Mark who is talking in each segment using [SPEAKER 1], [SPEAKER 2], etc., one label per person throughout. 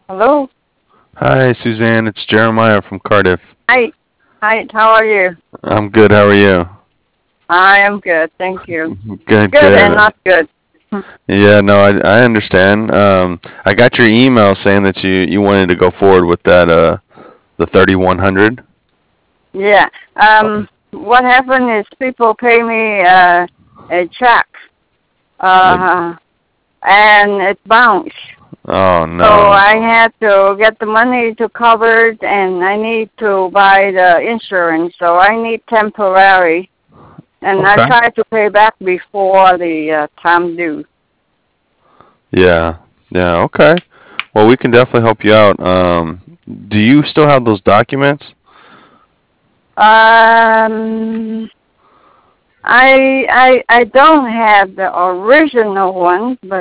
[SPEAKER 1] Hello.
[SPEAKER 2] Hi, Suzanne. It's Jeremiah from Cardiff.
[SPEAKER 1] Hi. Hi. How are you?
[SPEAKER 2] I'm good. How are you?
[SPEAKER 1] I am good. Thank you.
[SPEAKER 2] Good,
[SPEAKER 1] Good and
[SPEAKER 2] good.
[SPEAKER 1] not good.
[SPEAKER 2] Yeah, no, I understand. I got your email saying that you wanted to go forward with that the 3100.
[SPEAKER 1] Yeah. What happened is people pay me a check,
[SPEAKER 2] Like,
[SPEAKER 1] uh, and it bounced.
[SPEAKER 2] oh
[SPEAKER 1] So
[SPEAKER 2] no.
[SPEAKER 1] I had to get the money to cover it, and I need to buy the insurance. So I need temporary, and I
[SPEAKER 2] Okay.
[SPEAKER 1] try to pay back before the time due.
[SPEAKER 2] Yeah. Yeah. Okay. Well, we can definitely help you out. Do you still have those documents?
[SPEAKER 1] Um, I don't have the original one, but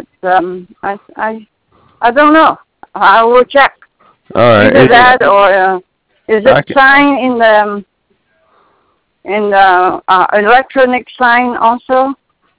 [SPEAKER 1] I don't know. I will check.
[SPEAKER 2] All right.
[SPEAKER 1] Either that or is it
[SPEAKER 2] I can,
[SPEAKER 1] signed in the electronic sign also?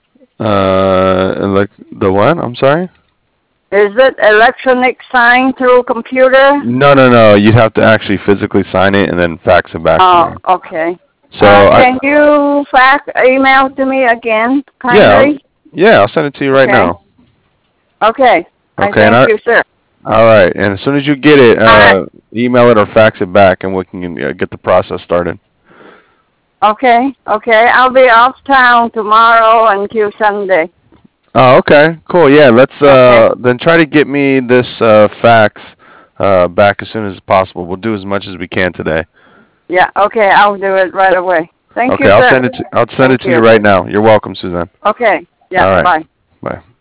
[SPEAKER 2] like the what? I'm sorry.
[SPEAKER 1] Is it electronic sign through computer?
[SPEAKER 2] No, no, no. You'd have to actually physically sign it and then fax it back to
[SPEAKER 1] Oh,
[SPEAKER 2] me.
[SPEAKER 1] okay.
[SPEAKER 2] So I,
[SPEAKER 1] Can you fax email to me again,
[SPEAKER 2] yeah,
[SPEAKER 1] kindly?
[SPEAKER 2] yeah, I'll send it to you right
[SPEAKER 1] Okay.
[SPEAKER 2] now.
[SPEAKER 1] Okay. I
[SPEAKER 2] Okay, and
[SPEAKER 1] thank you, sir.
[SPEAKER 2] all right, and as soon as you get it,
[SPEAKER 1] I
[SPEAKER 2] email it or fax it back, and we can get the process started.
[SPEAKER 1] Okay, okay. I'll be off town tomorrow until Sunday.
[SPEAKER 2] Oh, okay, cool. Yeah, let's
[SPEAKER 1] Okay.
[SPEAKER 2] then try to get me this fax back as soon as possible. We'll do as much as we can today.
[SPEAKER 1] Yeah, okay. I'll do it right away. Thank
[SPEAKER 2] Okay,
[SPEAKER 1] you, sir.
[SPEAKER 2] I'll send
[SPEAKER 1] Thank
[SPEAKER 2] it to you
[SPEAKER 1] you.
[SPEAKER 2] right now. You're welcome, Suzanne.
[SPEAKER 1] Okay. Yeah,
[SPEAKER 2] All right,
[SPEAKER 1] bye.
[SPEAKER 2] bye.